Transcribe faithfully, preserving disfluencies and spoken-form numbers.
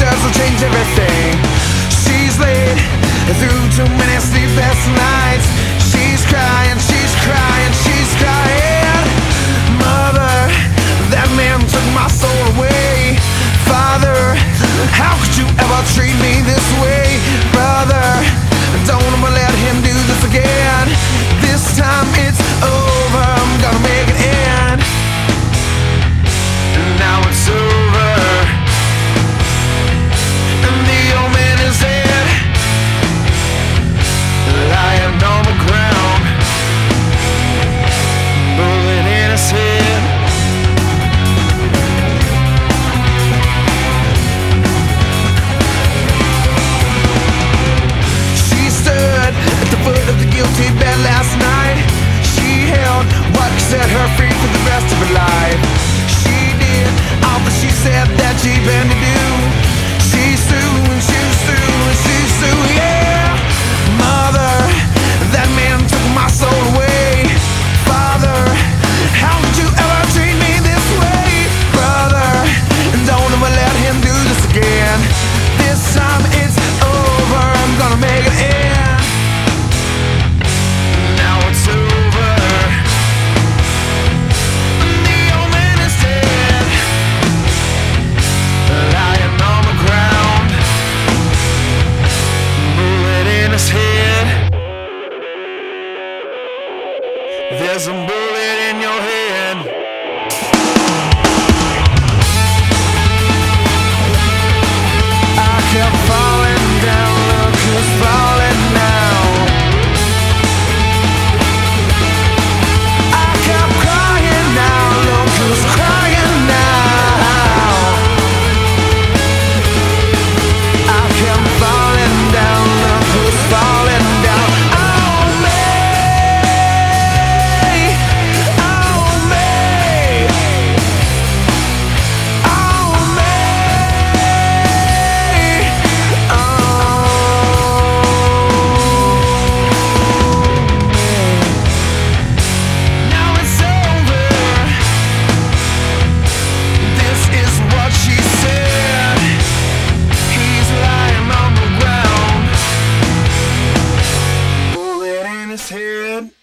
pictures will change everything. She's laid through too many sleepless nights. She's crying, she's crying, she's crying. Mother, that man took my soul away. Father, how could you ever treat me this way? Brother, don't ever let him do this again. This time it's over, I'm gonna make it end. And now it's over, and the old man is dead, lying on the ground, bullet in his head. She stood at the foot of the guilty bed last night. She held what set her free for the rest of her life. She did all that she said that she planned to do. She sued and she sued and she sued, yeah. Mother, that man took my soul away. Father, how could you ever treat me this way? Brother, don't ever let him do this again. This time it's over, I'm gonna make it end. Now it's over, the old man is dead, lying on the ground, bullet in his head. There's a bullet in your head. I kept falling down, look who's falling now. I kept crying now, look who's crying now. I kept falling down, look who's falling down. Oh me, oh me, oh me, now it's over. This is what she said. He's lying on the ground, bullet in his head.